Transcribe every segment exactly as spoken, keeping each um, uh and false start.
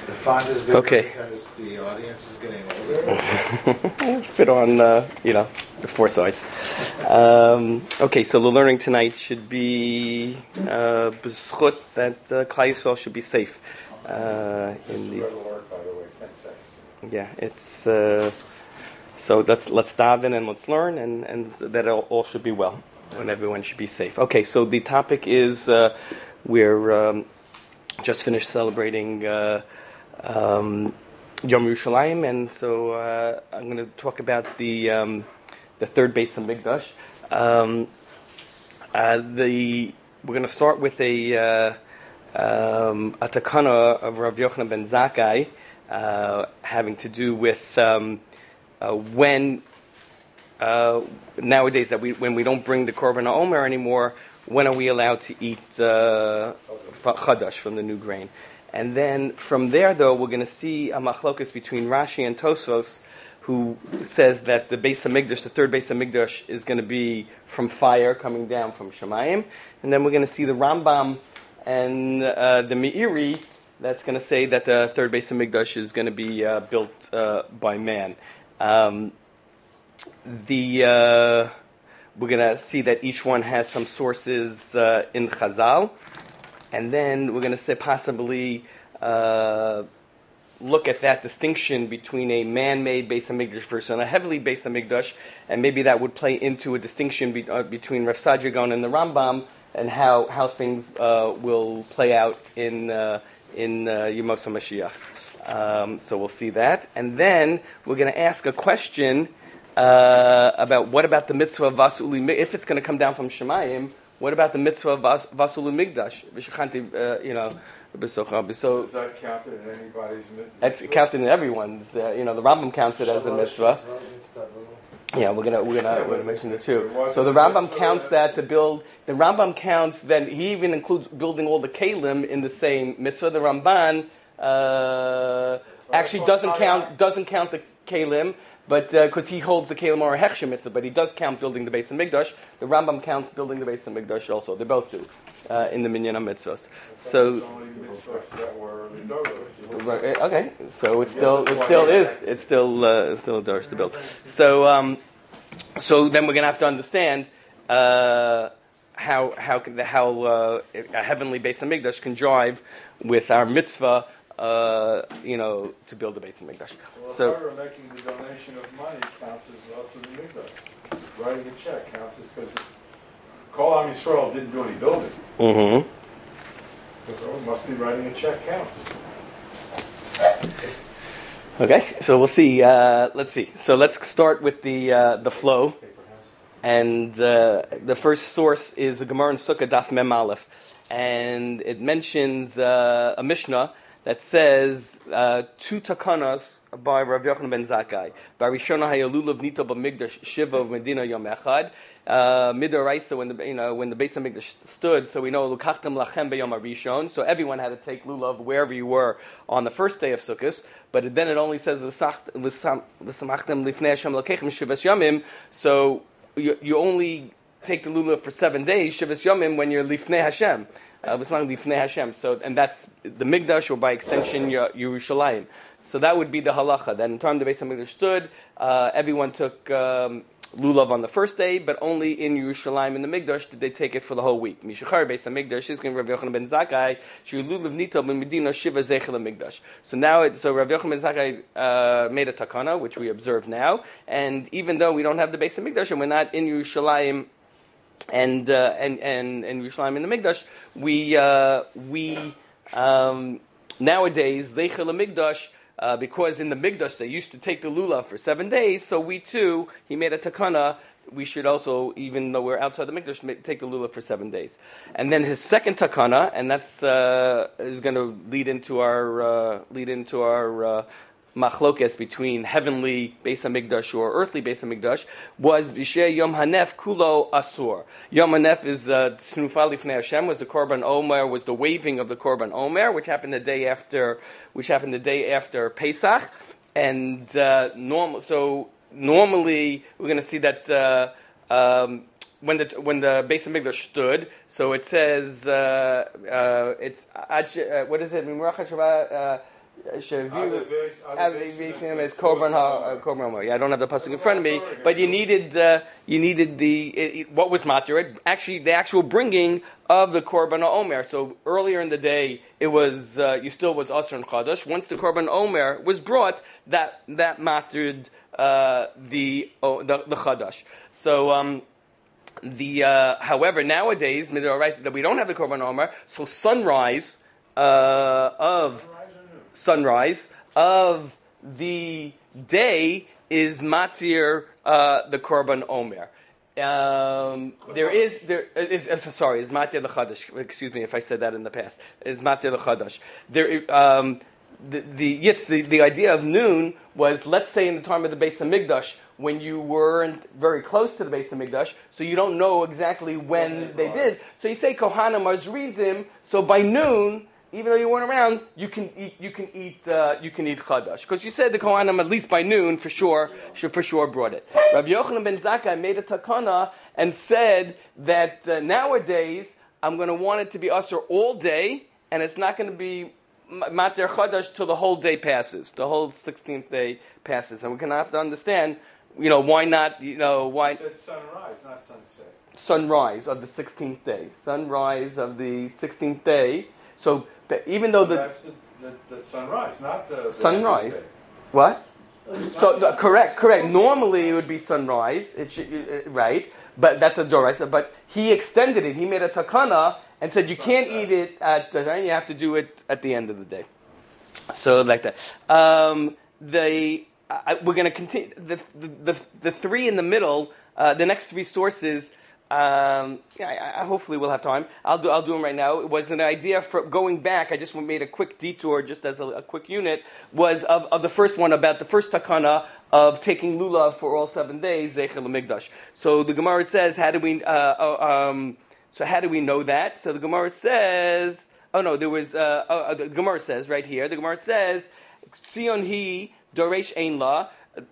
The font is bigger Okay. because the audience is getting older. Fit on, uh, you know, the four sides. Um, okay, so the learning tonight should be uh, b'zchut that uh, Klal Yisrael should be safe. Uh, in the, work, by the way, ten seconds. yeah, it's uh, so let's let's dive in and let's learn, and and that all, all should be well, and everyone should be safe. Okay, so the topic is uh, we're um, just finished celebrating. Uh, um, Yom Yerushalayim, and so uh, I'm going to talk about the um, the third Beis Hamikdash. Um, uh, the we're going to start with a uh, um, a takana of Rav Yochanan ben Zakkai, uh, having to do with um, uh, when uh, nowadays that we when we don't bring the Korban HaOmer anymore, when are we allowed to eat uh, chadash from the new grain? And then from there, though, we're going to see a machlokus between Rashi and Tosfos, who says that the Beis Hamikdash, the third Beis Hamikdash, is going to be from fire coming down from Shemayim. And then we're going to see the Rambam and uh, the Meiri that's going to say that the third Beis Hamikdash is going to be uh, built uh, by man. Um, the uh, we're going to see that each one has some sources uh, in Chazal. And then we're going to say possibly uh, look at that distinction between a man-made Beis Hamikdash versus a heavily Beis Hamikdash, and maybe that would play into a distinction be, uh, between Rav Saadia Gaon and the Rambam, and how how things uh, will play out in uh, in uh, Yemos HaMashiach. Um, so we'll see that, and then we're going to ask a question uh, about what about the mitzvah of Vasuli, if it's going to come down from Shemayim. What about the mitzvah of Vas- Vasul Migdash? Uh, you know, so Is that counted in anybody's mitzvah? it's counted in everyone's. Uh, you know, the Rambam counts it as a mitzvah. Yeah, we're gonna we're gonna, we're gonna mention the two. So the Rambam counts that to build. The Rambam counts that he even includes building all the kalim in the same mitzvah. The Ramban uh, actually doesn't count doesn't count the kalim. But because uh, he holds the Kalim or Hechshem mitzvah, but he does count building the Beis Hamikdash. The Rambam counts building the Beis Hamikdash also. They both do uh, in the Minyan HaMitzvos. So, right, okay, so it still it still is it's still uh, it's still a Dorish to build. So, um, so then we're going to have to understand uh, how how how uh, a heavenly Beis Hamikdash can jive with our mitzvah. Uh, you know, to build the Beis Hamikdash. Well, so, if making the donation of money counts as well to the Mikdash. Writing a check counts as because Kol Am Yisrael didn't do any building. Mm-hmm. So it must be writing a check counts. Okay, so we'll see. Uh, let's see. So let's start with the uh, the flow, and uh, the first source is the Gemara in Sukkah Daf Mem Aleph, and it mentions uh, a Mishnah that says uh, two takanas by Rav Yochanan ben Zakkai. Barishona hayalulav nito b'migdash shiva medina yom echad. Midoraisa, when the you know when the Beis Hamikdash stood, so we know lukachtem lachem b'yom harishon. So everyone had to take lulav wherever you were on the first day of Sukkot. But then it only says v'samachtem lifnei Hashem lakechem shivas yamim. So you, you only take the lulav for seven days shivas yamim when you're lifnei Hashem. Uh, so, and that's the Migdash, or by extension, Yerushalayim. So that would be the halacha. That in time the Beis Hamikdash stood, uh, everyone took um, lulav on the first day, but only in Yerushalayim in the Migdash did they take it for the whole week. Mishachar Beis Hamikdash is going Rav Yochanan ben Zakkai. Lulav nito b'medina shiva zeichel Migdash. So now, it, so Rav Yochanan ben Zakkai uh, made a takana, which we observe now, and even though we don't have the Beis Hamikdash and we're not in Yerushalayim. And, uh, and and and Yerushalayim in the Mikdash, we uh, we um, nowadays Zeichel Mikdash uh, because in the Mikdash they used to take the lulav for seven days. So we too, he made a takana. We should also, even though we're outside the Mikdash, take the lulav for seven days. And then his second takana, and that's uh, is going to lead into our uh, lead into our. Uh, machlokes between heavenly Beis Hamikdash or earthly Beis Hamikdash was Vishay Yom Hanef Kulo Asur. Yom Hanef is Tnufa Lifnei Hashem, was the Korban Omer, was the waving of the Korban Omer, which happened the day after, which happened the day after Pesach, and uh, normal. So normally we're going to see that. Uh, um, When the when the Beis Hamikdash stood, so it says uh, uh, it's uh, what is it? Uh, Shavu Other base- other have base- basing as that's korban ha Omer. uh, korban Omer. Yeah, I don't have the pasuk in front of me, but you needed uh, you needed the it, it- what was matir. Actually, the actual bringing of the korban Omer. So earlier in the day, it was uh, you still was Asr and Chadash. Once the korban Omer was brought, that that matired uh, the, oh, the the Chadash. So. Um, The uh, however nowadays midoraisa that we don't have the korban omer, so sunrise uh, of sunrise of the day is matir uh, the korban omer. Um, there is there is uh, sorry is matir the chadash. Excuse me if I said that in the past. Is matir the chadash. There um, the the yes the, the idea of noon was, let's say in the time of the Beis Hamikdash, when you weren't very close to the Beis Hamikdash, so you don't know exactly when they did. So you say Kohanim Azrizim. So by noon, even though you weren't around, you can eat. You can eat. Uh, you can eat Chadash, because you said the Kohanim at least by noon for sure. Should for sure brought it. Rabbi Yochanan ben Zakkai made a takana and said that uh, nowadays I'm going to want it to be usher all day, and it's not going to be Mater Chadash till the whole day passes, the whole sixteenth day passes, and we're going to have to understand, you know, why not, you know, why It said sunrise, not sunset. sunrise of the sixteenth day, sunrise of the sixteenth day. So even though the That's the, the, the sunrise, not the, the sunrise, day. what? So the, correct, correct. Normally it would be sunrise, it should, uh, right? But that's a doraisa. But he extended it. He made a takana and said you can't eat it at the time. You have to do it at the end of the day. So like that. Um, the I, we're going to continue the, the the the three in the middle. Uh, the next three sources. Um, yeah, I, I hopefully we'll have time. I'll do. I'll do them right now. It was an idea for going back. I just made a quick detour, just as a, a quick unit. Was of, of the first one about the first takana of taking lulav for all seven days, Zeichel Hamikdash. So the Gemara says, how do we? Uh, uh, um, so how do we know that? So the Gemara says, oh no, there was. Uh, uh, the Gemara says right here. The Gemara says, Tzion hi doresh ein la.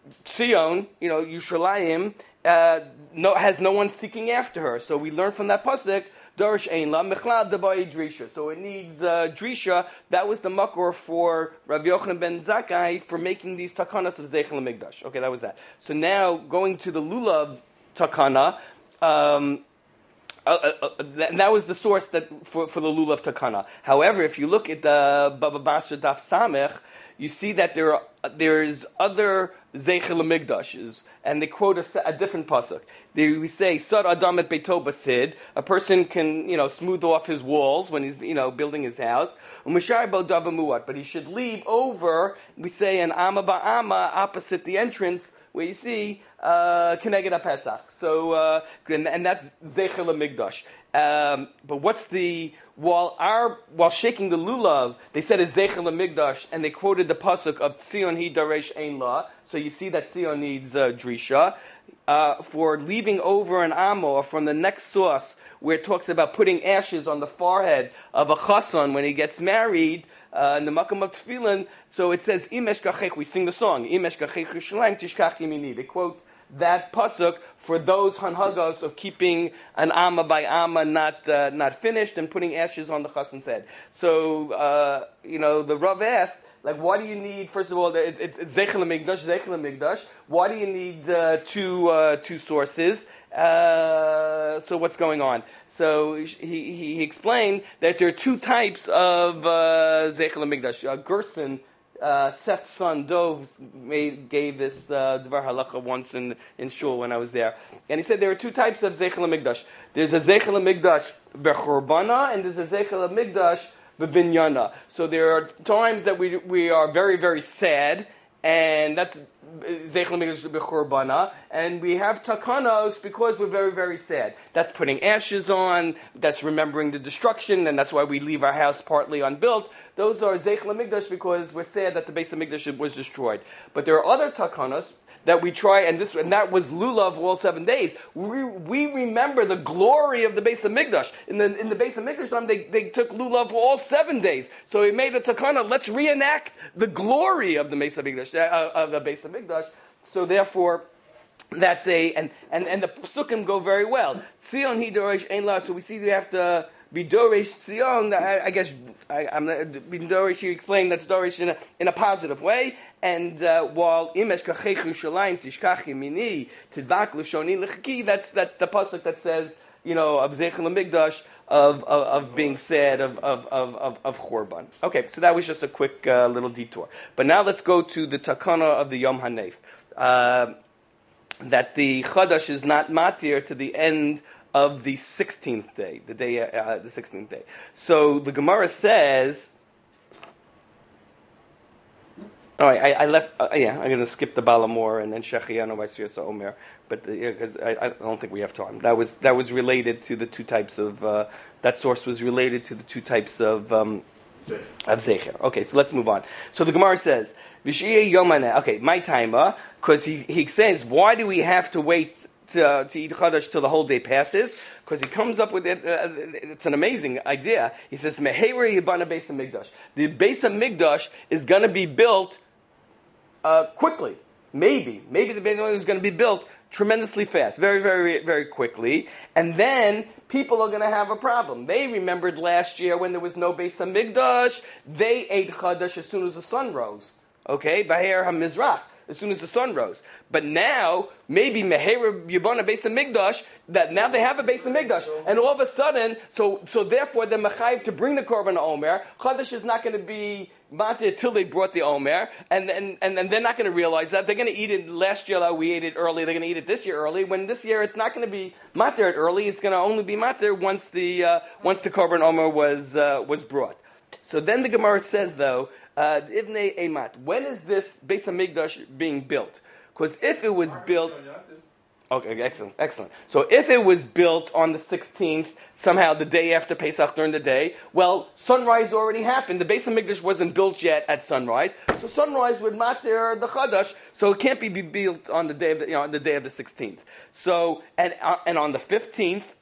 Tzion, you know, Yushalayim. Uh, no, has no one seeking after her. So we learn from that pasuk, Dorish Ein La, Mechlad Dabai Drisha. So it needs uh, Drisha. That was the makor for Rabbi Yochanan ben Zakkai for making these takanas of Zeichel Hamikdash. Okay, that was that. So now going to the Lulav takana, um, uh, uh, uh, that, that was the source that for, for the Lulav takana. However, if you look at the Baba Basra Daf Samech, you see that there are there's other Zeichel Hamikdashes, and they quote a, a different pasuk. They, we say, "Sar Adam et Beito Basid." A person can, you know, smooth off his walls when he's, you know, building his house. Umishar Bo Davamuat, but he should leave over. We say an Amma Ba'ama opposite the entrance, where you see uh, Keneged HaPesach. So, uh, and, and that's Zeichel Hamikdash. Um, but what's the while our while shaking the lulav, they said it's Zeichel Hamikdash, and they quoted the pasuk of Tzion hi daresh ein la. So you see that Tzion needs uh, drisha uh, for leaving over an amo from the next source where it talks about putting ashes on the forehead of a chassan when he gets married. Uh, in the makam of tefillin, so it says Imesh Gachech. We sing the song Imesh Gachech Yerushalayim Tishkach Yimini. They quote that pasuk for those hanhagos of keeping an amma by amma not uh, not finished and putting ashes on the chassan's head. So uh, you know the Rav asked, like, why do you need? First of all, it's, it's, it's Zeichel Hamikdash, Zeichel Hamikdash. Why do you need uh, two uh, two sources? Uh, so what's going on? So he, he, he explained that there are two types of uh, Zeichel Hamikdash. Uh, Gerson, uh, Seth's son Dov, made, gave this uh, Dvar Halacha once in, in shul when I was there, and he said there are two types of Zeichel Hamikdash. There's a Zeichel Hamikdash b'chorbana, and there's a Zeichel Hamikdash b'binyana. So there are times that we we are very very sad, and that's Zeichel Hamikdash b'chorbana, and we have takanos because we're very, very sad. That's putting ashes on, that's remembering the destruction, and that's why we leave our house partly unbuilt. Those are Zeichel Hamikdash because we're sad that the Beis Hamikdash was destroyed. But there are other takanos that we try, and this and that was lulav all seven days. We, we remember the glory of the Beis Hamikdash. In the in the Beis Hamikdash time, they, they took lulav all seven days. So he made a takana. Let's reenact the glory of the Beis Hamikdash, uh, of the Beis Hamikdash. So therefore, that's a and and, and the psukim go very well. Tzion hi dorosh ein la. So we see we have to B'Dorish Tzion, I, I guess I, I'm B'Dorish. You explained that's Dorish in a, in a positive way. And uh, while Imesh Kachech Yerushalayim Tishkach Yemini Tidbak L'Shoni L'Chaki, that's that the pasuk that says, you know, of Zeichel Hamikdash, of, of of being sad of of of of, of Chorban. Okay, so that was just a quick uh, little detour. But now let's go to the takana of the Yom Hanef. Uh, that the Chadash is not matir to the end of the sixteenth day, the day, uh, the sixteenth day. So the Gemara says. All right, I, I left. Uh, yeah, I'm going to skip the Balamor and then Shechianu by Siyasa Omer, but because uh, I, I don't think we have time. That was that was related to the two types of. Uh, that source was related to the two types of um, of Zecher. Okay, so let's move on. So the Gemara says, "V'shiyeh Yomane." Okay, my timer, because he he says, why do we have to wait to, to eat Chadash till the whole day passes? Because he comes up with it. Uh, it's an amazing idea. He says, "Meheira Yibana Beis Hamikdash." The Beis Hamikdash is going to be built. Uh, quickly, maybe, maybe the Beit Hamikdash is going to be built tremendously fast, very, very, very quickly, and then people are going to have a problem. They remembered last year when there was no Beis Hamikdash, they ate Chadash as soon as the sun rose. Okay, Baher HaMizrach, as soon as the sun rose. But now, maybe Meher Yibana Beis Hamikdash, that now they have a Beis Hamikdash, and all of a sudden, so so therefore they're mechayiv to bring the Korban Omer. Chadash is not going to be matir till they brought the Omer, and and and, and they're not going to realize that. They're going to eat it last year, like we ate it early, they're going to eat it this year early, when this year it's not going to be matir early, it's going to only be matir once the uh, once the Korban Omer was uh, was brought. So then the Gemara says, though, uh, Ivnei Eimat, when is this Beis Hamikdash being built? Because if it was built... Okay, excellent, excellent. So if it was built on the sixteenth, somehow the day after Pesach during the day, well, sunrise already happened. The Beis Hamikdash wasn't built yet at sunrise, so sunrise would matir the Chadash, so it can't be built on the day of the, you know, on the day of the sixteenth. So and uh, and on the fifteenth,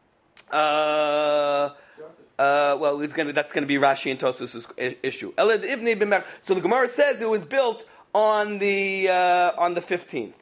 uh, uh, well, it's gonna that's gonna be Rashi and Tosfos' issue. So the Gemara says it was built on the uh, on the fifteenth.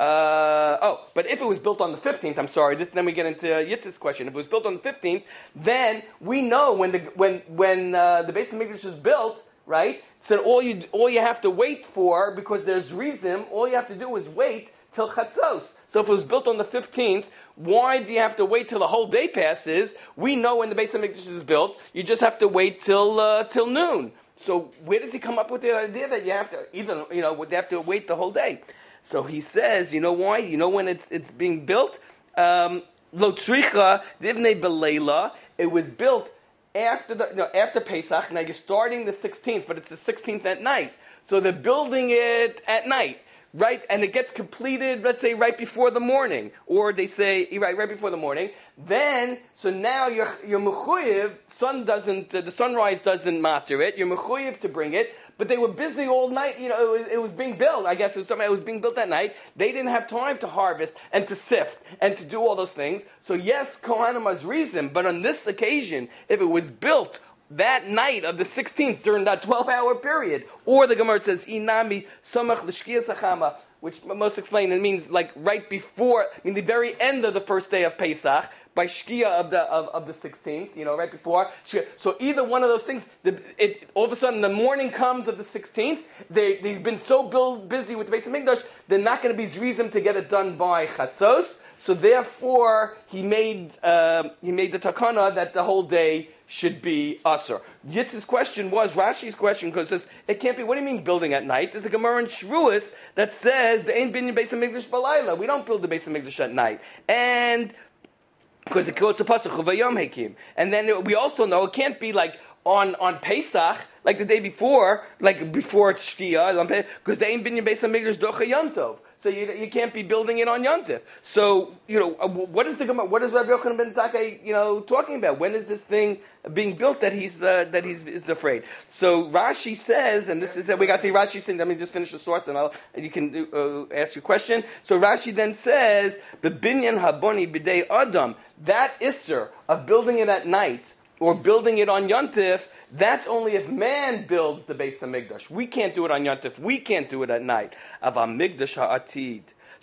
Uh, oh, but if it was built on the fifteenth, I'm sorry. This, then we get into Yitz's question. If it was built on the fifteenth, then we know when the when when uh, the Beis Hamikdash is built, right? So all you all you have to wait for, because there's reason, all you have to do is wait till Chatzos. So if it was built on the fifteenth, why do you have to wait till the whole day passes? We know when the Beis Hamikdash is built. You just have to wait till uh, till noon. So where does he come up with the idea that you have to either you know they have to wait the whole day? So he says, you know why? You know when it's it's being built? Lo tzricha divnei belayla. It was built after the no, after Pesach. Now you're starting the sixteenth, but it's the sixteenth at night. So they're building it at night, right? And it gets completed, let's say, right before the morning, or they say right right before the morning. Then, so now you're you're mechuyev. Sun doesn't uh, the sunrise doesn't matter it. You're mechuyev to bring it. But they were busy all night. You know, it was, it was being built. I guess it was, something, it was being built at night. They didn't have time to harvest and to sift and to do all those things. So yes, Kohanim has reason. But on this occasion, if it was built that night of the sixteenth during that twelve-hour period, or the Gemara says inami samach l'shkiyas hachama, which most explain it means like right before, I mean the very end of the first day of Pesach, by Shkia of the of, of the sixteenth, you know, right before. So either one of those things, the, it, all of a sudden the morning comes of the sixteenth, they, they've been so build, busy with the Beis Hamikdash, they're not going to be zrizim to get it done by Chatzos. So therefore, he made uh, he made the takana that the whole day should be asur. Yitz's question was Rashi's question, because it says it can't be. What do you mean building at night? There's a Gemara in Shruas that says the ain't binyan Beis Hamikdash balayla. We don't build the Beis Hamikdash at night, and because it quotes a pasuk Vayom Hakim, and then we also know it can't be like on on Pesach, like the day before, like before it's Shkia, because they ain't binyan Beis Hamikdash docha Yom Tov. So you, you can't be building it on Yontif. So, you know, what is the what is Rabbi Yochanan ben Zakkai, you know, talking about? When is this thing being built that he's uh, that he's is afraid? So Rashi says, and this is we got the Rashi thing. Let me just finish the source, and I'll and you can uh, ask your question. So Rashi then says the binyan haboni b'dei adam, that isser of building it at night or building it on Yontif, that's only if man builds the Beis Hamikdash. We can't do it on Yontif. We can't do it at night. Av Hamikdash ha'atid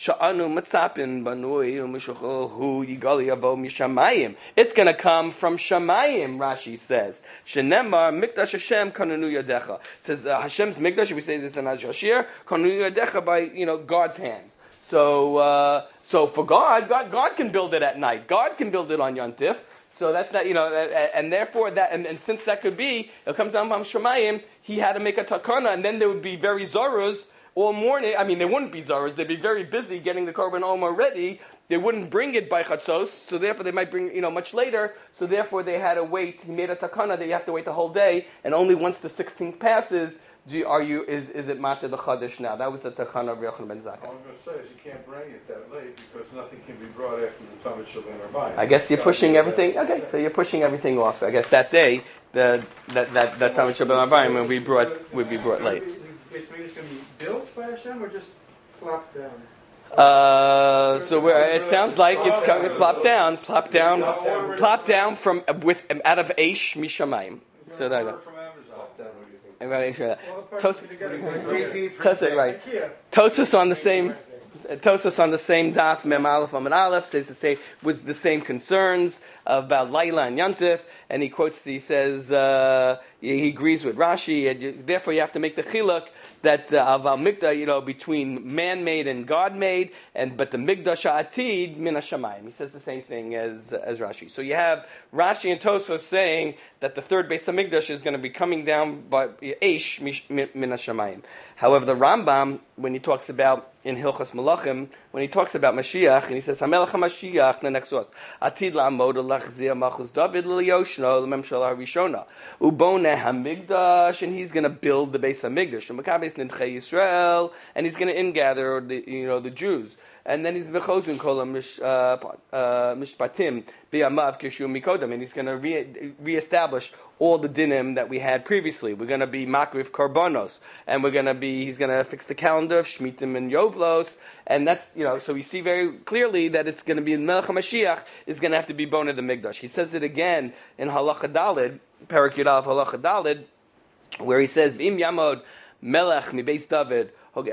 Sha'anu matzapin banui u'mishuchol hu yigali avo mishamayim. It's going to come from Shamayim, Rashi says. Shenemar mikdash Hashem kanunu yadecha. It says uh, Hashem's mikdash, we say this in Azashir, kanunu yadecha, by, you know, God's hands. So, uh, so for God, God, God can build it at night. God can build it on Yontif. So that's not, you know, and therefore that, and, and since that could be, it comes down from Shemayim, he had to make a takana, and then there would be very zorus all morning. I mean, there wouldn't be zorus; they'd be very busy getting the korban omer ready. They wouldn't bring it by chatzos, so therefore they might bring, you know, much later. So therefore they had to wait. He made a takana that you have to wait the whole day, and only once the sixteenth passes, do you, are you is is it matter the chadash now? That was the takana of Yochanan ben Zakkai. All I'm going to say is you can't bring it that late because nothing can be brought after the Talmud Shalom or Mayim. I guess you're pushing everything. Okay, so you're pushing everything off. I guess that day, the that that that Talmud Shalom Mayim would be brought would be brought late. Is it's going to be built by Hashem or just plopped down? Uh, so where it sounds like it's coming, plop down, plop down, plop down from with out of Aish Mishamayim. So that. From Amazon. I'm not sure that. Tos- Tosus, right? Tosus on the same. Tosus on the same daf Mem Aleph Amud Aleph says the same was the same concerns about Laila and Yantif, and he quotes. He says uh, he, he agrees with Rashi, and you, therefore you have to make the chiluk that of al mikdash, you know, between man-made and God-made, and but the mikdash atid min hashamayim. He says the same thing as as Rashi. So you have Rashi and Tosfos saying that the third base of mikdash is going to be coming down by eish min hashamayim. However, the Rambam, when he talks about in Hilchos Malachim, when he talks about Mashiach, and he says Hamelech HaMashiach, the next source, Atid la'amod lachzir malchus David l'yoshno l'memshala harishona uboneh hamigdash, and he's going to build the base of Migdash, and Makabes Nidchei Yisrael, and he's going to ingather the you know the Jews. And then he's v'chozun kol mishpatim b'yamav kishu mikodam, and he's going to re- reestablish all the dinim that we had previously. We're going to be makrif karbonos, and we're going to be he's going to fix the calendar of shmitim and yovlos, and that's you know. So we see very clearly that it's going to be Melech HaMashiach is going to have to be bona the Migdash. He says it again in Halacha Dalid, Perak Yudal Halacha Dalid, where he says V'im Yamod Melech mi Beis David.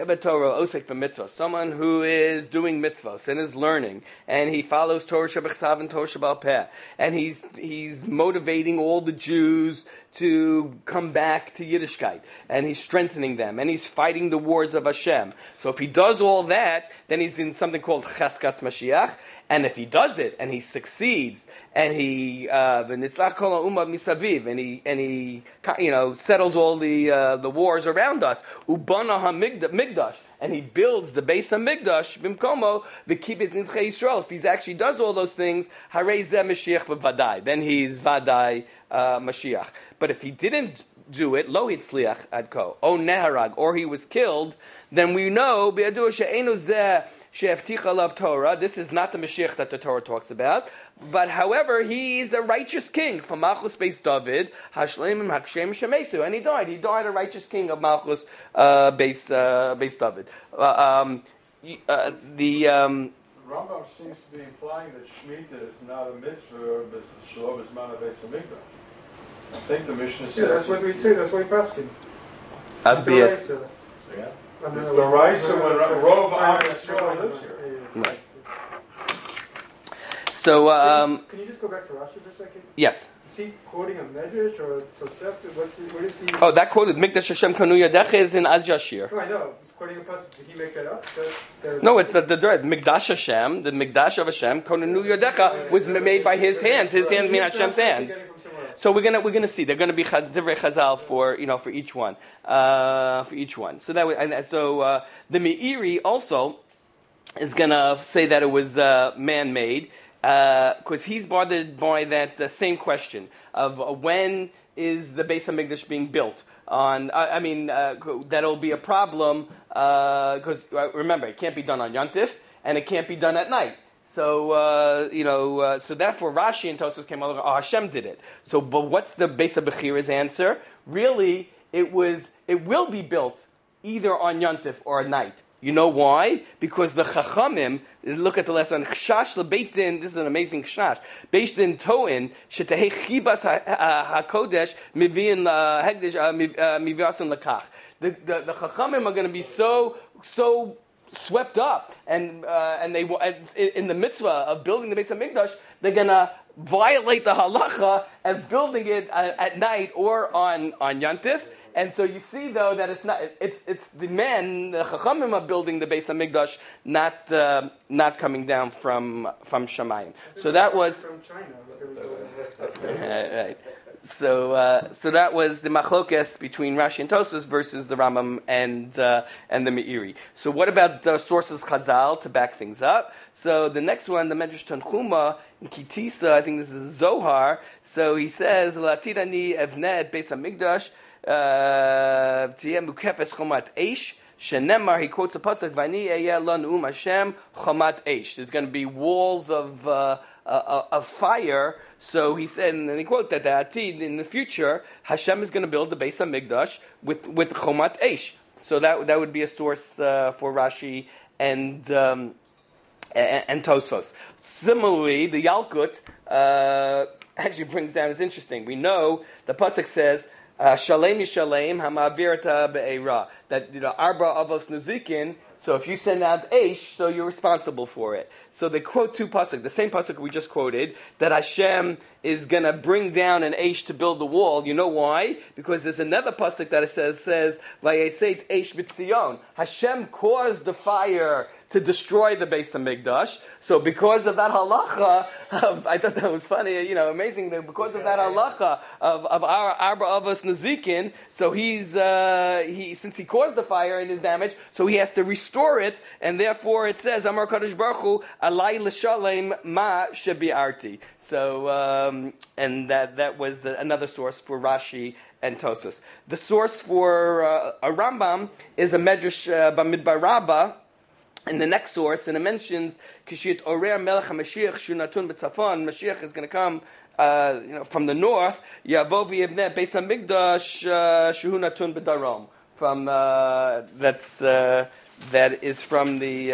Someone who is doing mitzvahs and is learning, and he follows Torah Shebechsav and Torah Shebal Peh, and he's he's motivating all the Jews to come back to Yiddishkeit, and he's strengthening them, and he's fighting the wars of Hashem. So if he does all that, then he's in something called Cheskas Mashiach, and if he does it and he succeeds, and he v'nitzlach kol ha'umma misaviv, and he and he you know settles all the uh, the wars around us, ubana hamigdash, and he builds the base of Migdash bimkomo v'kibes nidchei Yisrael. If he actually does all those things, harei zeh Mashiach b'vadai, then he's vadai uh, Mashiach. But if he didn't do it, lo hitzliach adko, o neharag, or he was killed, then we know be'adu she'enu zeh she'evticha lav Torah. This is not the Mashiach that the Torah talks about. But however, he's a righteous king from Malchus Beis David, Hashlemim Hakshem Shemesu, and he died. He died a righteous king of Malchus uh, Beis uh, Beis David. Uh, um, uh, the um, Rambam seems to be implying that Shemitah is not a mitzvah, but Shalom is man of Beis Hamikdash. I think the Mishnah says. Yeah, that's what we say. That's what we're asking. a bit. So yeah. It's the Raisa when Rov Am Yisrael lives here. Right. So um, Can you just go back to Rashi for a second? yes. Is he quoting a medrash or Tosefta? What's he, what is he? Oh, that quoted Mikdash Hashem Kanu Yadecha is in Az Yashir. No, I know. He's quoting a passage. Did he make that up? That, that No, it's the, the, the Mikdash Hashem, the Mikdash of Hashem, Kanu Yadecha, was made by his hands. His hands mean Hashem's hands. So we're gonna we're gonna see. They're gonna be divrei chazal for you know for each one, uh, for each one. So that way, and so uh, the Meiri also is gonna say that it was uh, man-made because uh, he's bothered by that uh, same question of uh, when is the Beis Hamikdash being built. On, uh, I mean, uh, that'll be a problem because uh, remember, it can't be done on Yontif and it can't be done at night. So uh, you know, uh, so therefore Rashi and Tosfos came along. Oh, Hashem did it. So, but what's the Beis Bechira's answer? Really, it was. It will be built either on Yontif or at night. You know why? Because the Chachamim, look at the lesson, Chashash lebeitin, this is an amazing Chashash, Beishdin toin, shetehei chibas ha-kodesh, mivi'in hegdesh, mivi'asun lakach. The the Chachamim are going to be so, so, swept up, and uh, and they and in the mitzvah of building the Beis Hamikdash, they're gonna violate the halacha and building it at, at night or on on Yantif. And so you see, though, that it's not it's it's the men, the Chachamim, are building the Beis Hamikdash, not uh, not coming down from from Shamayim. So that was From China. right. right. So, uh, so that was the machlokes between Rashi and Tosfos versus the Rambam and uh, and the Meiri. So, what about the sources Chazal to back things up? So, the next one, the Medrash Tanchuma in Kitisa, I think this is Zohar. So he says, "Latidani evnet Beis Hamikdash tiyeh mukefes chomat eish." Shenemar, he quotes a pasuk, "Vani eyeh lo neum Hashem chomat eish." There's going to be walls of uh, uh, of fire. So he said, and he quote that the Atid, in the future, Hashem is going to build the Beis Hamikdash with with chomat eish. So that that would be a source uh, for Rashi and um, and, and Tosfos. Similarly, the Yalkut uh, actually brings down. It's interesting. We know the pasuk says, Uh, Shalem Yishalem Hamavirta Be'era. That, you know, Arba Avos Nezikin. So if you send out Eish, so you're responsible for it. So they quote two pasuk, the same pasuk we just quoted, that Hashem is going to bring down an Eish to build the wall. You know why? Because there's another pasuk that it says, says Vayetzeit Eish B'Tzion. Hashem caused the fire to destroy the Beis Hamikdash. So because of that halacha, of, I thought that was funny, you know, amazing, that because of that halacha of, of our Arba Avos Nezikin, so he's, uh, he, since he caused the fire and the damage, so he has to restore it, and therefore it says, Amar Kadosh Baruch Hu, Alai L'Shalem Ma Shebi'arti. So, um, and that, that was another source for Rashi and Tosfos. The source for uh, a Rambam is a Medrash uh, Bamidbar Rabbah, in the next source, and it mentions Kishit Orer Melech HaMashiach Shunatun B'Tzafon. Mashiach is going to come, uh, you know, from the north. Yavo v'yevneh Beis Hamikdash Shunatun B'Darom. From uh, that's uh, that is from the uh,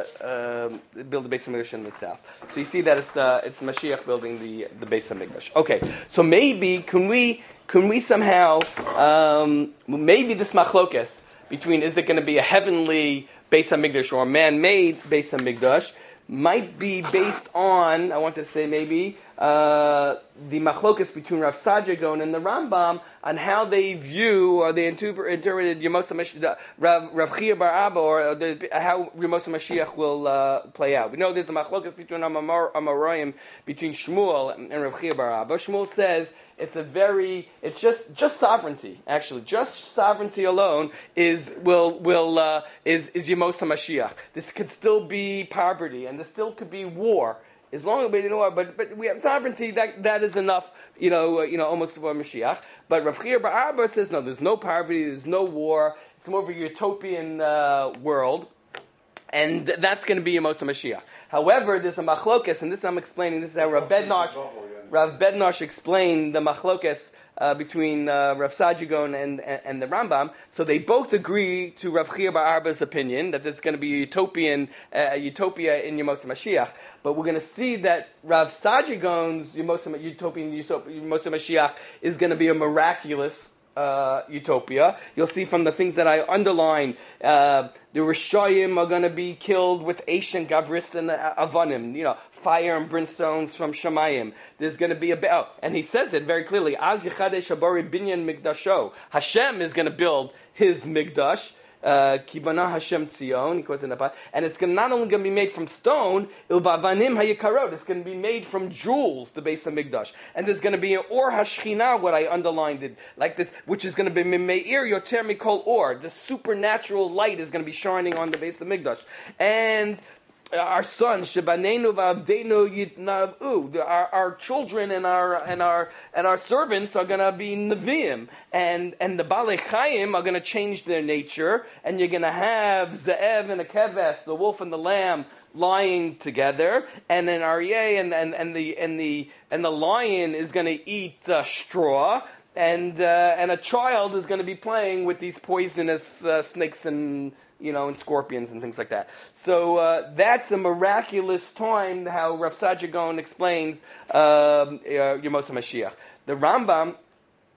uh, build the Beis Hamikdash in the south. So you see that it's uh, it's Mashiach building the the Beis Hamikdash. Okay, so maybe can we can we somehow um, maybe this machlokes between is it going to be a heavenly Beis Hamikdash or a man-made Beis Hamikdash might be based on, I want to say maybe, uh, the machlokas between Rav Saadia Gaon and the Rambam on how they view or they interpreted Yemos HaMashiach, Rav, Rav Chia Bar Abba, or the, how Yemos HaMashiach will uh, play out. We know there's a machlokas between Amar, Amoraim, between Shmuel and, and Rav Chia Bar Abba. Shmuel says it's a very, it's just just sovereignty. Actually, just sovereignty alone is will will uh, is is Yemos HaMashiach. This could still be poverty, and there still could be war. As long as we know, but but we have sovereignty. That that is enough. You know, uh, you know, almost for Mashiach. But Rav Chia Bar Abba says no. There's no poverty. There's no war. It's more of a utopian uh, world, and that's going to be Yemos HaMashiach. However, there's a machlokes, and this I'm explaining. This is how Rav Bednosh, Rav Bednosh explained the machlokes uh, between uh, Rav Saadia Gaon and, and and the Rambam. So they both agree to Rav Chia Bar Abba's opinion that there's going to be a utopian uh, utopia in Yemos HaMashiach. But we're going to see that Rav Saadia Gaon's Yemos HaMashiach, utopian Yemos HaMashiach is going to be a miraculous Uh, utopia. You'll see from the things that I underline, uh, the Rishayim are going to be killed with Eish and Gavris and uh, Avanim, you know, fire and brimstones from Shamayim. There's going to be a oh, and he says it very clearly. Az Yichadesh Habari Binyan Migdasho. Hashem is going to build his Migdash. Kibana Hashem Tzion, he calls it a and it's gonna, not only going to be made from stone, Ilvavanim Hayikarot, it's going to be made from jewels, the Beis Hamikdash, and there's going to be an Or Hashchina, what I underlined it like this, which is going to be Meir Yoter Mikol Or, the supernatural light is going to be shining on the Beis Hamikdash, and our sons, Shebanenu v'avdenu yitnavu, our our children and our and our and our servants are going to be neviim, and and the balei chayim are going to change their nature, and you're going to have ze'ev and a keves, the wolf and the lamb, lying together, and an aryeh and and and the and the and the lion is going to eat uh, straw. And uh, and a child is going to be playing with these poisonous uh, snakes and, you know, and scorpions and things like that. So uh, that's a miraculous time, how Rav Saadia Gaon explains um, uh, Yemos HaMashiach. The Rambam,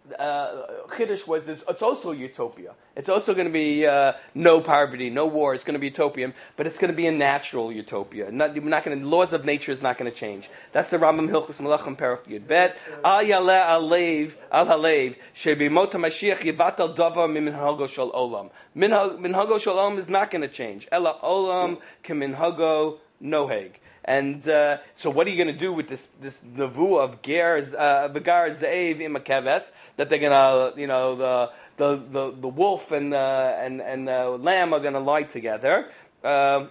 uh, Chiddush was this, it's also utopia. It's also going to be uh, no poverty, no war. It's going to be utopian, but it's going to be a natural utopia. Not, we're not going to, laws of nature is not going to change. That's the Rambam Hilchos Malachim Perek Yud Bet. Al Yaleh Al Lev Al Halev Shebimot Mashiach Yivatal Davar Minhago Shel Olam. Minhago Shel Olam is not going to change. Ela Olam Keminhago Noheg. And uh, so, what are you going to do with this this nevu of ger v'gar ze'ev imakeves that they're going to, you know, the the the, the wolf and uh, and and the lamb are going to lie together? Uh,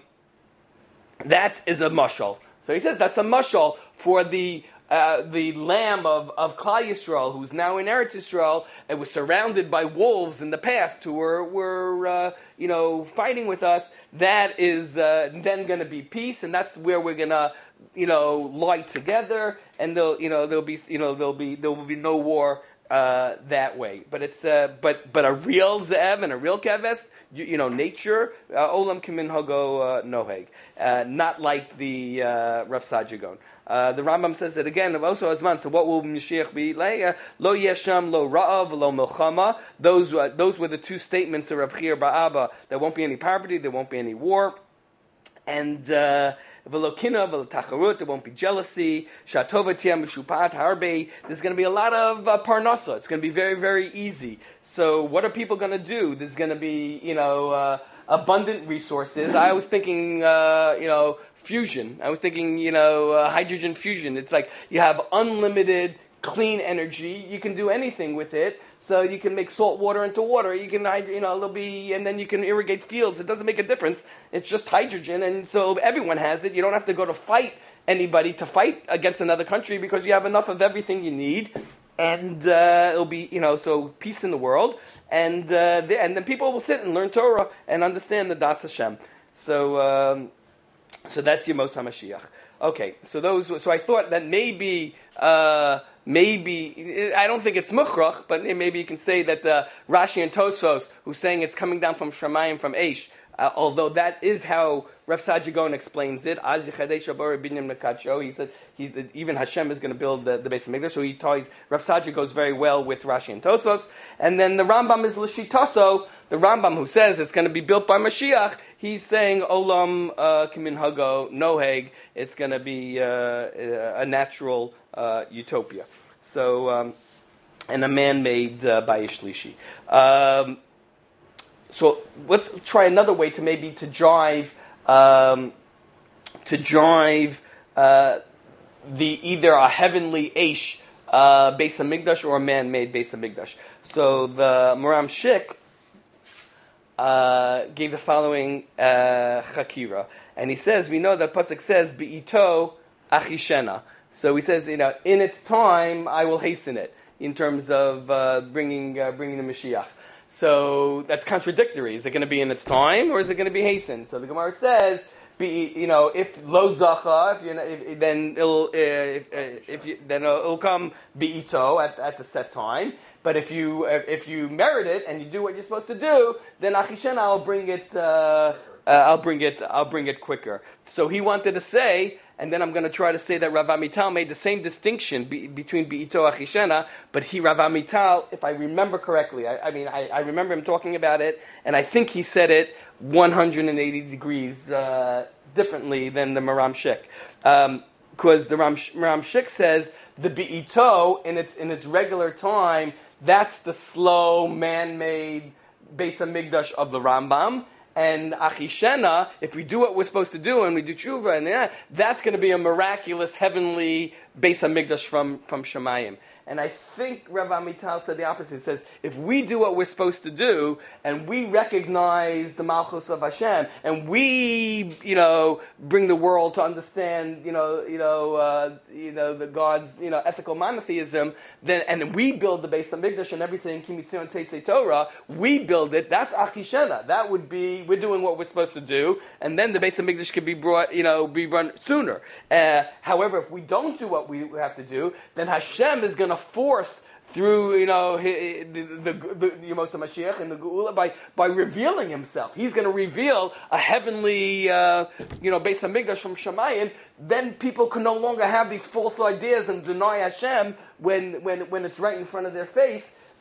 that is a mashal. So he says that's a mashal for the. Uh, the lamb of, of Klal Yisrael, who's now in Eretz Yisrael, and was surrounded by wolves in the past who were, were uh, you know, fighting with us, that is uh, then going to be peace, and that's where we're going to, you know, lie together, and there'll, you know, there'll be, you know, there'll be, there will be no war uh, that way. But it's, uh, but but a real ze'ev and a real keves, you, you know, nature, uh, olam kimin hago uh, noheg, uh, not like the uh, Rav Saadia Gaon. Uh, the Rambam says it again. Also, Azman. So, what will Mashiach be like? Lo yesham, lo ra'av, lo milchama. Those, uh, those were the two statements of Rav Chir Ba'aba. There won't be any poverty. There won't be any war. And v'lo kina, v'lo tacharut. There won't be jealousy. Shatova tiyam mishupat harbe. There's going to be a lot of uh, parnasa. It's going to be very, very easy. So, what are people going to do? There's going to be, you know, uh, abundant resources. I was thinking, uh, you know. Fusion. I was thinking, you know, uh, hydrogen fusion. It's like you have unlimited clean energy. You can do anything with it. So you can make salt water into water. You can, you know, there'll be, and then you can irrigate fields. It doesn't make a difference. It's just hydrogen, and so everyone has it. You don't have to go to fight anybody to fight against another country because you have enough of everything you need. And uh, it'll be, you know, so peace in the world, and uh, the, and then people will sit and learn Torah and understand the Das Hashem. So. Um, So that's Yemos HaMashiach. Okay, so those. So I thought that maybe, uh, maybe I don't think it's Mukhrach, but maybe you can say that the Rashi and Tosos, who's saying it's coming down from Shamayim, from Eish, uh, although that is how Rav Saadia Gaon explains it. Az Yichadei Shabor Binyan Mekadsho. He said he, even Hashem is going to build the, the base of Mikdash. So he ties. Rav Saadia goes very well with Rashi and Tosos, and then the Rambam is L'Shitaso. The Rambam, who says it's going to be built by Mashiach, he's saying Olam Kimin Hago Noheg. It's going to be uh, a natural uh, utopia. So, um, and a man-made uh, by Ishlishi. Um, so let's try another way to maybe to drive um, to drive uh, the either a heavenly Eish uh, Beis Hamikdash or a man-made Beis Hamikdash. So the Maram Shik. Uh, gave the following uh, chakira, and he says, we know that pasuk says be'ito achishena. So he says, you know, in its time I will hasten it in terms of uh, bringing uh, bringing the Mashiach. So that's contradictory. Is it going to be in its time or is it going to be hastened? So the Gemara says, be, you know, if lo zacha, if you know, if, then it'll uh, if, uh, if you, then it'll come be'ito at at the set time. But if you if you merit it and you do what you're supposed to do, then Achishena, I'll bring it. Uh, uh, I'll bring it. I'll bring it quicker. So he wanted to say, and then I'm going to try to say that Rav Amital made the same distinction be, between Be'ito Achishena, but he Rav Amital, if I remember correctly, I, I mean I, I remember him talking about it, and I think he said it one hundred eighty degrees uh, differently than the Maram Shik, because um, the Ram, Maram Shik says the Be'ito in its in its regular time. That's the slow, man-made Beis Hamikdash of the Rambam. And Achishena, if we do what we're supposed to do and we do tshuva, and yeah, that's going to be a miraculous, heavenly Beis Hamikdash from, from Shemayim. And I think Rav Amital said the opposite. He says, if we do what we're supposed to do, and we recognize the Malchus of Hashem, and we, you know, bring the world to understand, you know, you know, uh, you know, the God's, you know, ethical monotheism, then, and we build the Beis Hamikdash and everything, Kimitzion Teitzei Torah, we build it, that's Achishena. That would be, we're doing what we're supposed to do, and then the Beis Hamikdash could be brought, you know, be run sooner. Uh, however, if we don't do what we have to do, then Hashem is going to force through, you know, the the, the Yemos HaMashiach and the Geula by by revealing Himself. He's going to reveal a heavenly, uh, you know, Beis Hamikdash from Shemayim. Then people can no longer have these false ideas and deny Hashem when when when it's right in front of their face.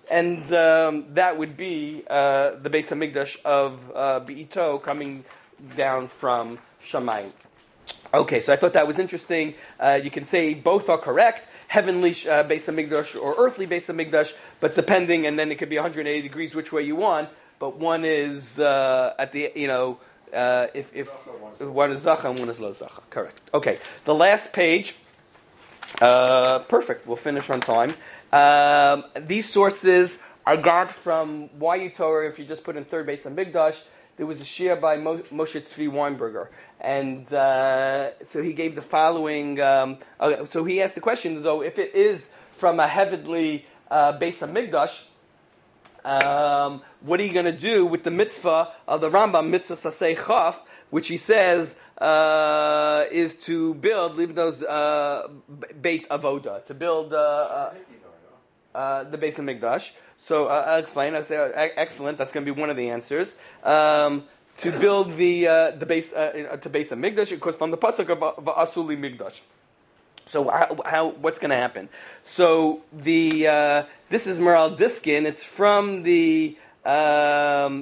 and um, that would be uh, the Beis Hamikdash of uh, Be'ito coming down from Shamayim. Okay, so I thought that was interesting. Uh, you can say both are correct, heavenly uh, Beis Hamikdash or earthly Beis Hamikdash, but depending, and then it could be one hundred eighty degrees which way you want. But one is uh, at the you know uh, if if one is zacha and one is lo zacha. Correct. Okay, the last page. Uh, perfect. We'll finish on time. Um, these sources are got from Y U Torah. If you just put in third Beis Hamikdash, there was a shiur by Mo- Moshe Tzvi Weinberger, and uh, so he gave the following. Um, uh, so he asked the question: so if it is from a heavenly uh, Beis Hamikdash, um, what are you going to do with the mitzvah of the Rambam, mitzvah sasei chaf, which he says uh, is to build, leave those uh, beit avoda, to build uh, uh, uh, the Beis Hamikdash. So uh, I'll explain. I'll say, uh, excellent. That's going to be one of the answers. Um, to build the uh, the base uh, to Beis Hamikdash, of course, from the pasuk of Va'asuli Migdash. So how, how what's going to happen? So the uh, this is Maral Diskin. It's from the um,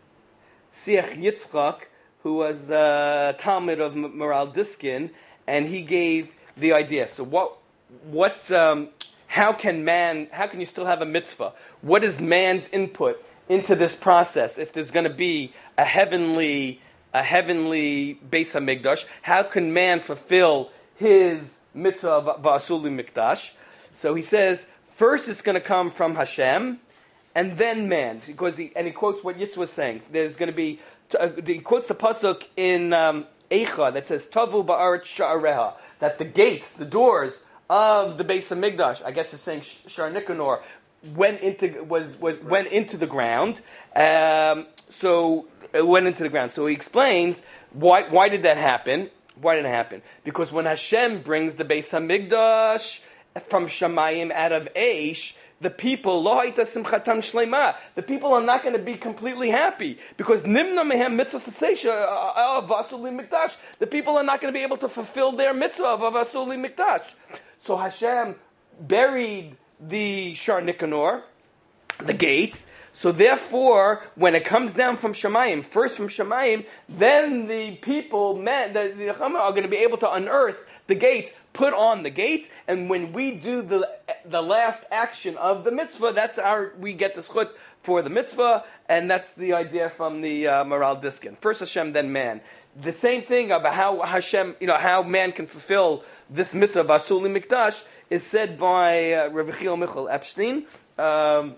Siach Yitzchak, who was a Talmud of Maral Diskin, and he gave the idea. So what what um, how can man? How can you still have a mitzvah? What is man's input into this process? If there's going to be a heavenly a heavenly Beis Hamikdash, how can man fulfill his mitzvah of Va'asuli Mikdash? So he says, first it's going to come from Hashem, and then man, because he, and he quotes what Yitzhak was saying. There's going to be, uh, he quotes the pasuk in um, Eicha that says, Tavu ba'aretz sha'areha, that the gates, the doors of the Beis Hamikdash, I guess it's saying Shar Nicanor, went into was, was went into the ground. Um, so it went into the ground. So he explains why why did that happen? Why did it happen? Because when Hashem brings the Beis Hamikdash from Shamayim out of Eish, the people, lo hayta simchatam shleima, the people are not going to be completely happy because nimna mehem mitzvah sasesha of Vasuli Mikdash. The people are not going to be able to fulfill their mitzvah of Vasuli Mikdash. So Hashem buried the Shar Nicanor, the gates. So therefore, when it comes down from Shamayim, first from Shamayim, then the people, men, the, the Chama are going to be able to unearth the gates, put on the gates, and when we do the the last action of the mitzvah, that's our, we get the schut for the mitzvah, and that's the idea from the uh, Maral Diskin. First Hashem, then man. The same thing about how Hashem, you know, how man can fulfill this mitzvah of Vasuli Mikdash is said by uh, Rav Yechiel Michal Epstein, um,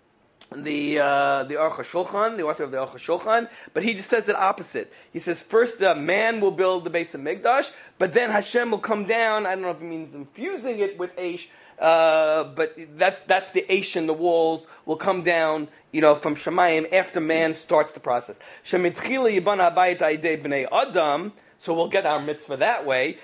the uh, the Aruch HaShulchan, the author of the Aruch HaShulchan, but he just says it opposite. He says first uh, man will build the Beis Hamikdash, but then Hashem will come down. I don't know if it means infusing it with Eish, uh, but that's that's the Eish in the walls will come down, you know, from Shamayim after man starts the process. Shemitchila yibana habayit ha'idei bnei Adam. So we'll get our mitzvah that way.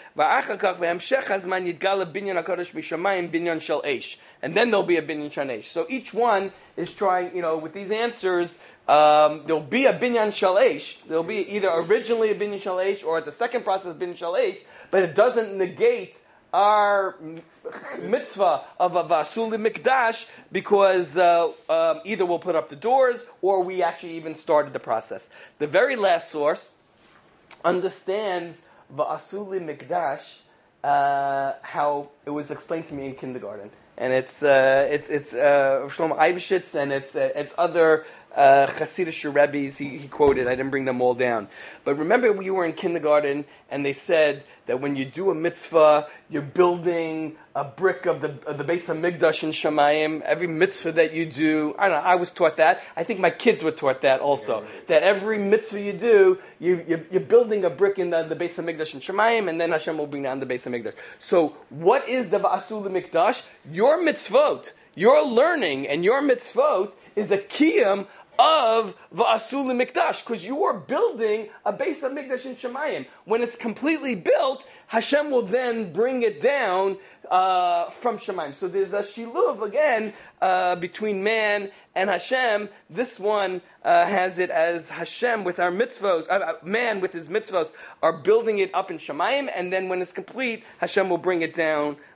And then there'll be a binyan shel eish. So each one is trying, you know, with these answers, um, there'll be a binyan shel eish. There'll be either originally a binyan shel eish or at the second process binyan shel eish, but it doesn't negate our mitzvah of a Vasuli Mikdash because uh, um, either we'll put up the doors or we actually even started the process. The very last source understands Va'asuli Mikdash, uh, how it was explained to me in kindergarten, and it's uh, it's it's uh, Shlomo Eibeshitz and it's uh, it's other uh, Hasidic Rebbes he, he quoted. I didn't bring them all down, but remember when you were in kindergarten and they said that when you do a mitzvah, you're building a brick of the of the Beis Hamikdash in Shamayim. Every mitzvah that you do, I don't know. I was taught that. I think my kids were taught that also. That every mitzvah you do, you you're, you're building a brick in the, the Beis Hamikdash in Shamayim, and then Hashem will bring down the Beis Hamikdash. So, what is the Va'asul Mikdash? Your mitzvot, your learning, and your mitzvot is a kiyum of Va'asul Mikdash, because you are building a Beis Hamikdash in Shamayim. When it's completely built, Hashem will then bring it down uh, from Shamayim. So there's a shiluv again uh, between man and Hashem. This one uh, has it as Hashem with our mitzvos, uh, man with his mitzvos are building it up in Shamayim, and then when it's complete, Hashem will bring it down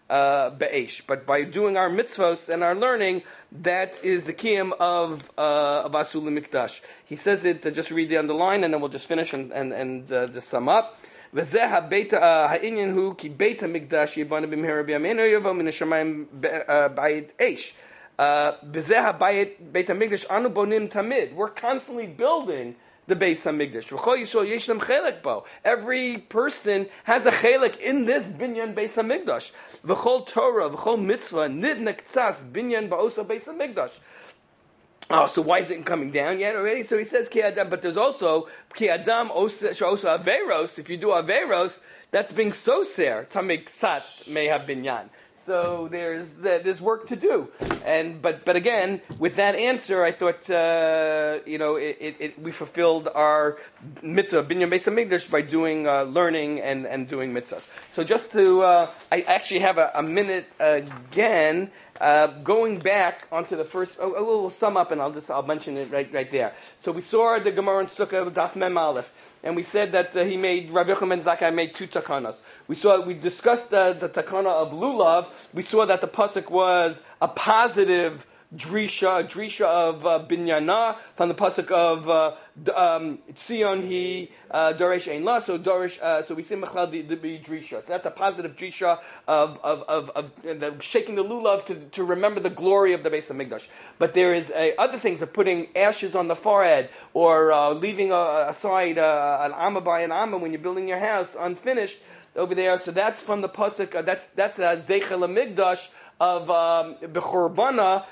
uh, be'esh. But by doing our mitzvos and our learning, that is the kiyum of uh, of Asul Mikdash. He says it. Uh, just read the underline, and then we'll just finish and and, and uh, just sum up. וזה הבית, העניין הוא כי בית המקדש ייבנה במהרה בימינו יבוא מן השמיים בית אש. וזה הבית, בית המקדש, אנו בונים תמיד. We're constantly building the Beis HaMikdash. וכל ישראל יש להם חלק בו. Every person has a חלק in this binyan Beis HaMikdash. וכל תורה וכל מצווה נבנה קצת binyan באוסו Beis HaMikdash. Oh, so why is it coming down yet already? So he says ki adam, but there's also ki adam also averos. If you do averos, that's being soser tamik sat may have binyan. So there's uh, there's work to do, and but but again with that answer, I thought uh, you know it, it, it, we fulfilled our mitzvah binyan Beis HaMikdash by doing uh, learning and, and doing mitzvahs. So just to uh, I actually have a, a minute again. Uh, going back onto the first, oh, oh, we'll sum up and I'll just I'll mention it right right there. So we saw the Gemara in Sukkah Daf Mem Aleph, and we said that uh, he made Rav Yochanan ben Zakkai made two takanas. We saw we discussed uh, the takana of lulav. We saw that the pasuk was a positive drisha, a drisha of uh, binyana from the pasuk of uh, um, Tzion he uh, Dorish Ein La. So Dorish, uh, so we see Mechlal the, the drisha. So that's a positive drisha of of of, of uh, the, shaking the lulav to, to remember the glory of the Beis HaMikdash. But there is uh, other things of putting ashes on the forehead or uh, leaving uh, aside uh, an amma by an amma when you're building your house unfinished over there. So that's from the pasuk. Uh, that's that's a Zeichel HaMikdash of um, Bechorbanah.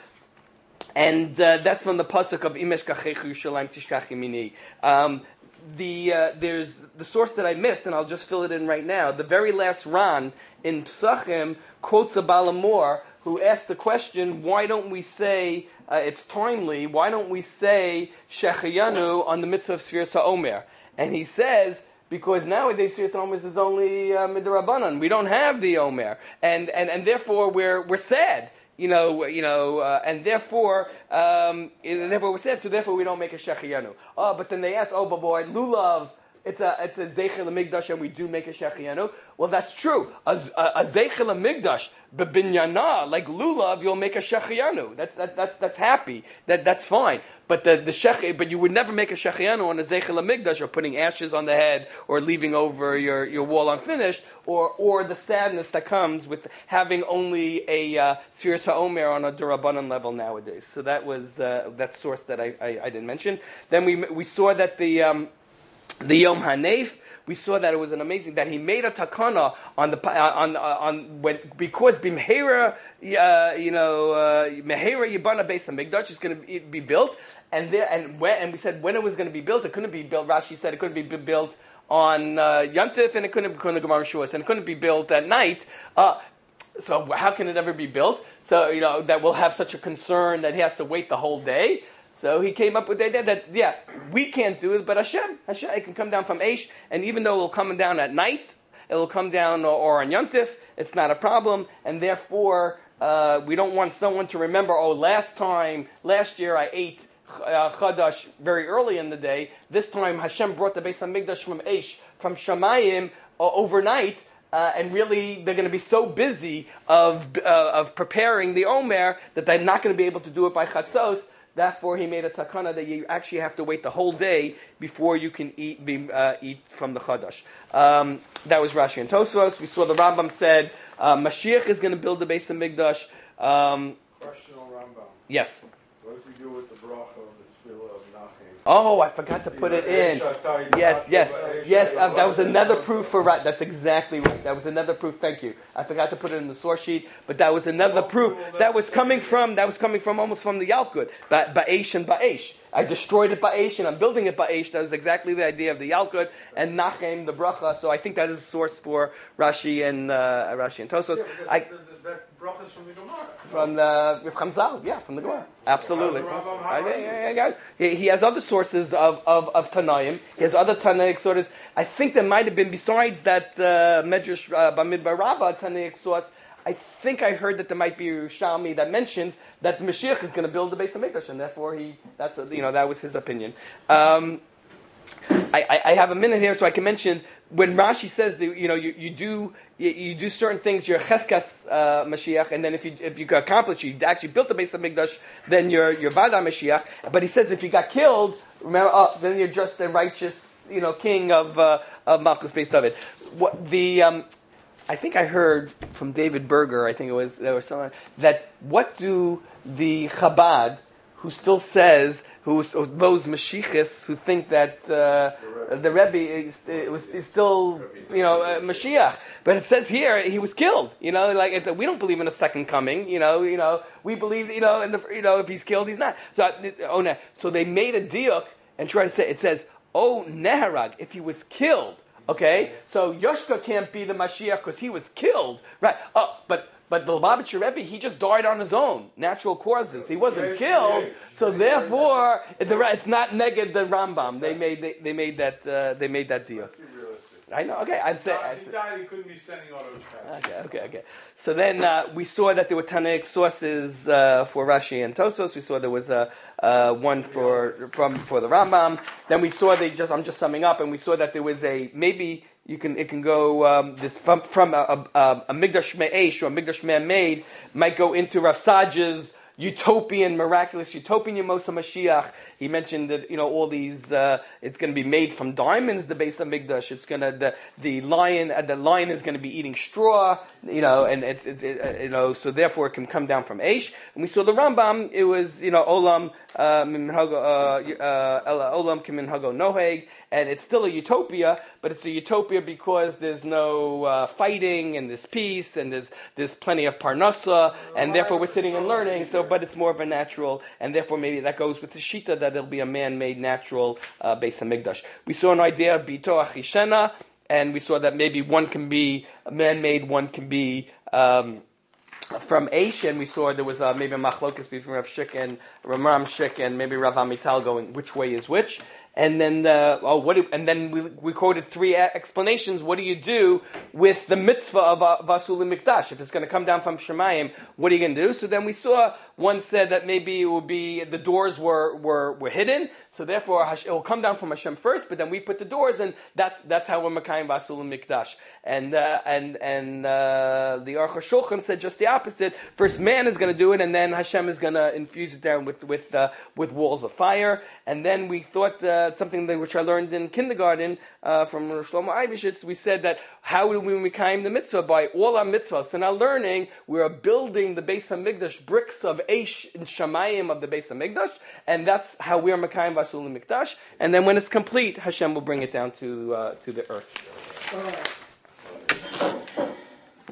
And uh, that's from the pasuk of Imesh Kachechu Yerushalayim Tishkach Yemini. Um The uh, there's the source that I missed, and I'll just fill it in right now. The very last Ran in Psachim quotes a Balamor who asked the question: why don't we say uh, it's timely? Why don't we say Shechayanu on the mitzvah of Sfiras HaOmer? And he says, because nowadays Sfiras HaOmer is only uh, midrabanan. We don't have the Omer, and and and therefore we're we're sad. You know, you know, uh, and therefore, um, and therefore we said, so therefore we don't make a shechiyanu. Oh, but then they asked, oh, but boy, lulav, it's a it's a zeichel hamikdash, and we do make a shechiyanu. Well, that's true. A, a, a zeichel hamikdash, bebinyana, like lulav, you'll make a shechiyanu. That's that, that that's happy. That that's fine. But the the shech, but you would never make a shechiyanu on a zeichel hamikdash, or putting ashes on the head, or leaving over your, your wall unfinished, or or the sadness that comes with having only a uh, Sfiras HaOmer on a Durabanan level nowadays. So that was uh, that source that I, I, I didn't mention. Then we we saw that the um, the Yom Hanef. We saw that it was an amazing that he made a takana on the on on when because bimhera uh, you know uh, mehera yibana Beis HaMikdash is going to be built, and there and when and we said when it was going to be built, it couldn't be built. Rashi said it couldn't be built on uh, Yom Tov, and it couldn't be on the Gemara Shuas, and it couldn't be built at night. Uh, so how can it ever be built? So you know that we'll have such a concern that he has to wait the whole day. So he came up with the idea that, yeah, we can't do it, but Hashem, Hashem, it can come down from Eish, and even though it will come down at night, it will come down or, or on Yom Tov, it's not a problem, and therefore, uh, we don't want someone to remember, oh, last time, last year I ate uh, Chadash very early in the day, this time Hashem brought the Beis HaMikdash from Eish, from Shamayim, uh, overnight, Uh, and really, they're going to be so busy of uh, of preparing the Omer that they're not going to be able to do it by Chatzos. Therefore, he made a takana that you actually have to wait the whole day before you can eat be, uh, eat from the Chadash. Um, that was Rashi and Tosfos. We saw the Rambam said uh, Mashiach is going to build the Beis HaMikdash. Um, Question on Rambam. yes. What does he do with the bracha of the tefillah of Nachem? Oh, I forgot to put it in. Yes, yes, yes. Uh, that was another proof for right. That's exactly right. That was another proof. Thank you. I forgot to put it in the source sheet, but that was another proof. That was coming from. That was coming from almost from the Yalkut. Ba- Ba'esh and Ba'esh. I destroyed it Ba'esh and I'm building it Ba'esh. That was exactly the idea of the Yalkut and Nachem the bracha. So I think that is a source for Rashi and uh, Rashi and Tosos. Yeah, I, the, the, the brachas from the Gemara. From the with Chamzal, yeah, from the Gemara, absolutely. I, yeah, yeah, yeah. He, he has other sources of of, of Tanaim. He has other Tanaic sources. I think there might have been besides that uh, Medrash uh, Bamidbar Rabbah Tanaic source. I think I heard that there might be Yerushalmi that mentions that the Mashiach is going to build the Beis HaMikdash, and therefore he that's a, you know that was his opinion. Um, I, I, I have a minute here, so I can mention when Rashi says that you know you, you do you, you do certain things. You're Cheskas uh, Mashiach, and then if you if you accomplish, you actually built the base of Mikdash, then you're you're Vada Mashiach. But he says if you got killed, remember, oh, then you're just the righteous, you know, king of uh, of Malchus Beis David. What the um, I think I heard from David Berger. I think it was there was someone that what do the Chabad who still says. Who's those Mashiachs who think that uh, the Rebbe is, is, is still, you know, uh, Mashiach, but it says here he was killed. You know, like it's, we don't believe in a second coming. You know, you know, we believe, you know, in the, you know, if he's killed, he's not. So, oh no. So they made a deal and tried to say it says, oh Neharag, if he was killed, okay. So Yoshka can't be the Mashiach because he was killed, right? Oh, but. But the Lubavitcher Rebbe, he just died on his own, natural causes. He wasn't killed, so therefore, it's not neged the Rambam. They made they, they made that uh, they made that deal. I know. Okay, I'd say. I'd If say. he died, he couldn't be sending all those packages. Okay, okay, okay. So then uh, we saw that there were Tanaic sources uh, for Rashi and Tosos. We saw there was a uh, one for from for the Rambam. Then we saw they just. I'm just summing up, and we saw that there was a maybe. You can it can go um, this from from a, a, a Migdash Me'esh or a Migdash Man-made might go into Rav Saj's utopian, miraculous utopian Yemosa Mashiach. He mentioned that you know all these. Uh, it's going to be made from diamonds. The base of Migdash. It's going to the the lion. Uh, the lion is going to be eating straw. You know, and it's it's it, uh, you know so therefore it can come down from Aish. And we saw the Rambam. It was you know Olam uh, Minhago uh, uh, Olam Kiminhago Noheg, and it's still a utopia, but it's a utopia because there's no uh, fighting and there's peace and there's there's plenty of parnasa, and therefore we're sitting and learning. So, but it's more of a natural, and therefore maybe that goes with the shita that there'll be a man-made natural uh, Beis HaMikdash. We saw an idea of Bito Achishena, and we saw that maybe one can be man-made, one can be um, from Aish, and we saw there was uh, maybe a machlokas between Rav Shik and Ramram Shik, and maybe Rav Amital going which way is which. And then, uh, oh, what? Do, and then we, we quoted three explanations. What do you do with the mitzvah of uh, Vasul Mikdash? If it's going to come down from Shemayim, what are you going to do? So then we saw one said that maybe it would be the doors were were, were hidden, so therefore it will come down from Hashem first. But then we put the doors, and that's that's how we're Makayim Vasul Mikdash. And uh, and and uh, the Aruch HaShulchan said just the opposite. First, man is going to do it, and then Hashem is going to infuse it down with with uh, with walls of fire. And then we thought. Uh, something that which I learned in kindergarten uh, from Shlomo Eibishitz. We said that how do we Mekayim the mitzvah? By all our mitzvahs. So now learning, we are building the Beis HaMikdash, bricks of Eish and Shamayim of the Beis HaMikdash, and that's how we are Mekayim Vasul Mikdash. And then when it's complete, Hashem will bring it down to uh, to the earth.